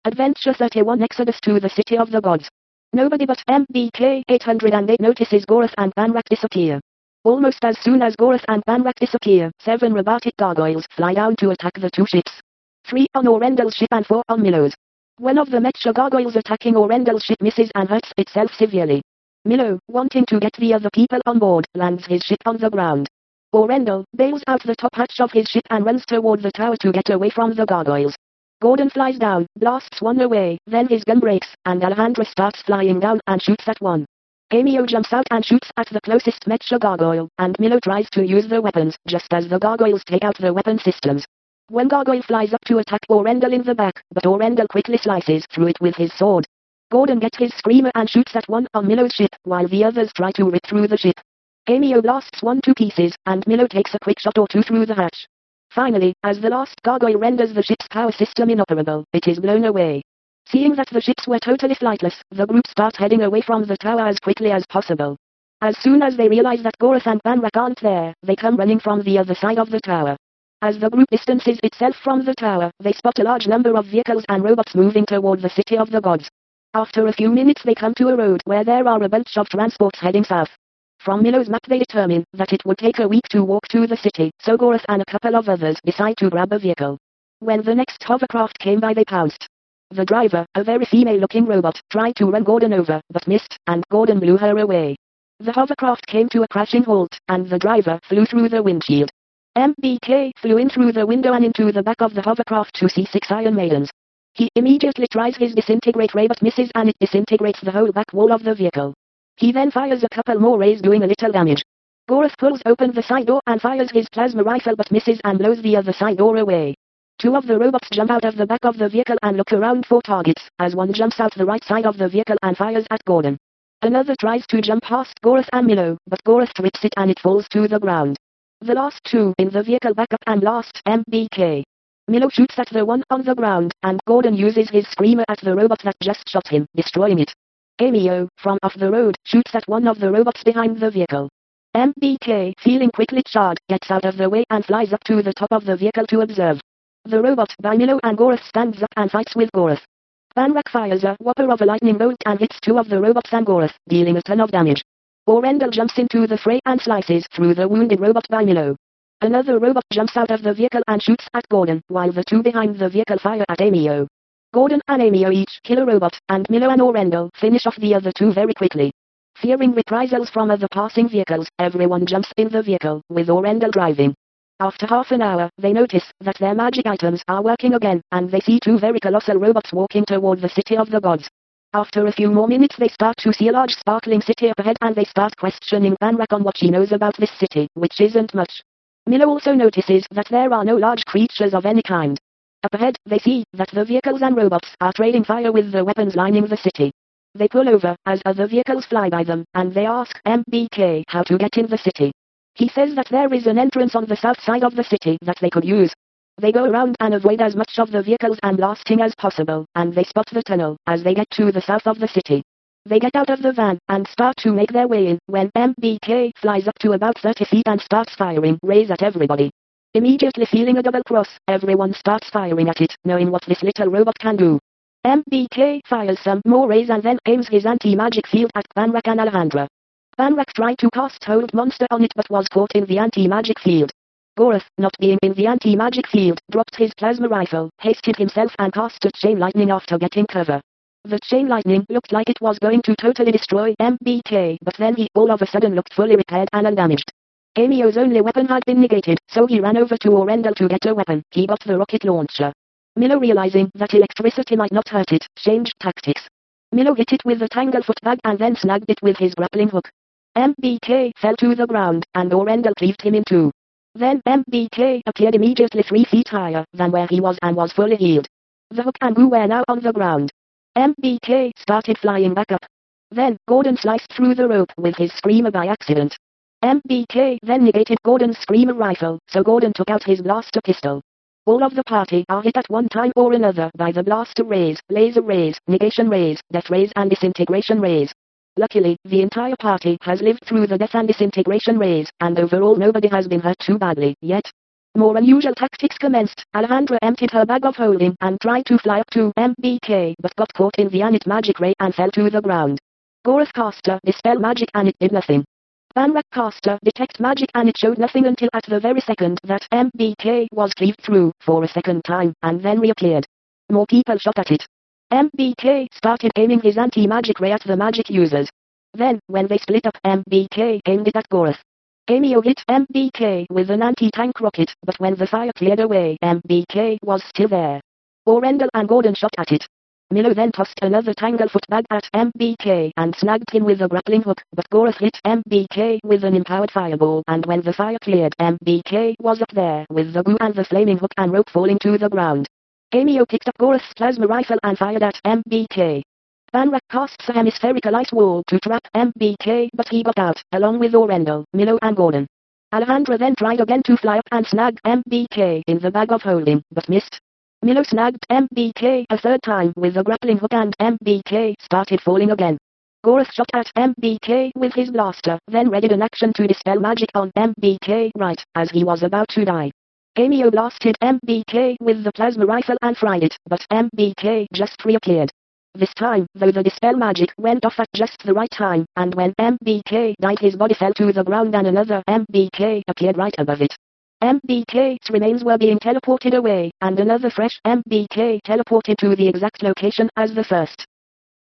Adventure 31 Exodus to the City of the Gods. Nobody but MBK 808 notices Gorath and Banrak disappear. Almost as soon as Gorath and Banrak disappear, 7 robotic gargoyles fly down to attack the 2 ships. 3 on Orendel's ship and 4 on Milo's. One of the Mecha gargoyles attacking Orendel's ship misses and hurts itself severely. Milo, wanting to get the other people on board, lands his ship on the ground. Orendel bails out the top hatch of his ship and runs toward the tower to get away from the gargoyles. Gordon flies down, blasts one away, then his gun breaks, and Alejandra starts flying down and shoots at one. Amio jumps out and shoots at the closest Mecha gargoyle, and Milo tries to use the weapons, just as the gargoyles take out the weapon systems. One gargoyle flies up to attack Orendel in the back, but Orendel quickly slices through it with his sword. Gordon gets his screamer and shoots at one on Milo's ship, while the others try to rip through the ship. Amio blasts one to pieces, and Milo takes a quick shot or two through the hatch. Finally, as the last gargoyle renders the ship's power system inoperable, it is blown away. Seeing that the ships were totally flightless, the group start heading away from the tower as quickly as possible. As soon as they realize that Gorath and Banrak aren't there, they come running from the other side of the tower. As the group distances itself from the tower, they spot a large number of vehicles and robots moving toward the City of the Gods. After a few minutes they come to a road where there are a bunch of transports heading south. From Milo's map they determine that it would take a week to walk to the city, so Gorath and a couple of others decide to grab a vehicle. When the next hovercraft came by they pounced. The driver, a very female-looking robot, tried to run Gordon over, but missed, and Gordon blew her away. The hovercraft came to a crashing halt, and the driver flew through the windshield. MBK flew in through the window and into the back of the hovercraft to see 6 Iron Maidens. He immediately tries his disintegrate ray but misses and it disintegrates the whole back wall of the vehicle. He then fires a couple more rays doing a little damage. Gorath pulls open the side door and fires his plasma rifle but misses and blows the other side door away. 2 of the robots jump out of the back of the vehicle and look around for targets, as one jumps out the right side of the vehicle and fires at Gordon. Another tries to jump past Gorath and Milo, but Gorath trips it and it falls to the ground. The last 2 in the vehicle back up and blast MBK. Milo shoots at the one on the ground, and Gordon uses his screamer at the robot that just shot him, destroying it. Amio, from off the road, shoots at one of the robots behind the vehicle. MBK, feeling quickly charred, gets out of the way and flies up to the top of the vehicle to observe. The robot by Milo and Gorath stands up and fights with Gorath. Banrak fires a whopper of a lightning bolt and hits 2 of the robots and Gorath, dealing a ton of damage. Orendel jumps into the fray and slices through the wounded robot by Milo. Another robot jumps out of the vehicle and shoots at Gordon, while the 2 behind the vehicle fire at Amio. Gordon and Amio each kill a robot, and Milo and Orendel finish off the other 2 very quickly. Fearing reprisals from other passing vehicles, everyone jumps in the vehicle, with Orendel driving. After half an hour, they notice that their magic items are working again, and they see 2 very colossal robots walking toward the City of the Gods. After a few more minutes they start to see a large sparkling city up ahead and they start questioning Banrak on what she knows about this city, which isn't much. Milo also notices that there are no large creatures of any kind. Up ahead, they see that the vehicles and robots are trading fire with the weapons lining the city. They pull over, as other vehicles fly by them, and they ask MBK how to get in the city. He says that there is an entrance on the south side of the city that they could use. They go around and avoid as much of the vehicles and blasting as possible, and they spot the tunnel, as they get to the south of the city. They get out of the van, and start to make their way in, when MBK flies up to about 30 feet and starts firing rays at everybody. Immediately feeling a double cross, everyone starts firing at it, knowing what this little robot can do. MBK fires some more rays and then aims his anti-magic field at Banrak and Alejandra. Banrak tried to cast Hold Monster on it but was caught in the anti-magic field. Gorath, not being in the anti-magic field, dropped his plasma rifle, hasted himself and cast a chain lightning after getting cover. The chain lightning looked like it was going to totally destroy MBK, but then he all of a sudden looked fully repaired and undamaged. Amio's only weapon had been negated, so he ran over to Orendel to get a weapon. He got the rocket launcher. Milo, realizing that electricity might not hurt it, changed tactics. Milo hit it with the Tanglefoot bag and then snagged it with his grappling hook. MBK fell to the ground, and Orendel cleaved him in 2. Then MBK appeared immediately 3 feet higher than where he was and was fully healed. The hook and Goo were now on the ground. MBK started flying back up. Then Gordon sliced through the rope with his screamer by accident. MBK then negated Gordon's screamer rifle, so Gordon took out his blaster pistol. All of the party are hit at one time or another by the blaster rays, laser rays, negation rays, death rays and disintegration rays. Luckily, the entire party has lived through the death and disintegration rays, and overall nobody has been hurt too badly, yet. More unusual tactics commenced. Alejandra emptied her bag of holding and tried to fly up to MBK but got caught in the Anit magic ray and fell to the ground. Gorath cast a dispel magic and it did nothing. Banrak cast a detect magic and it showed nothing until at the very second that MBK was cleaved through for a second time and then reappeared. More people shot at it. MBK started aiming his anti-magic ray at the magic users. Then, when they split up, MBK aimed it at Gorath. Amio hit MBK with an anti-tank rocket, but when the fire cleared away, MBK was still there. Orendel and Gordon shot at it. Milo then tossed another tanglefoot bag at MBK and snagged him with a grappling hook, but Gorath hit MBK with an empowered fireball, and when the fire cleared, MBK was up there with the goo and the flaming hook and rope falling to the ground. Amio picked up Gorath's plasma rifle and fired at MBK. Banrak casts a hemispherical ice wall to trap MBK, but he got out, along with Orendel, Milo and Gordon. Alejandra then tried again to fly up and snag MBK in the bag of holding, but missed. Milo snagged MBK a third time with a grappling hook and MBK started falling again. Gorath shot at MBK with his blaster, then readied an action to dispel magic on MBK right as he was about to die. Amio blasted MBK with the plasma rifle and fried it, but MBK just reappeared. This time, though, the dispel magic went off at just the right time, and when MBK died his body fell to the ground and another MBK appeared right above it. MBK's remains were being teleported away, and another fresh MBK teleported to the exact location as the first.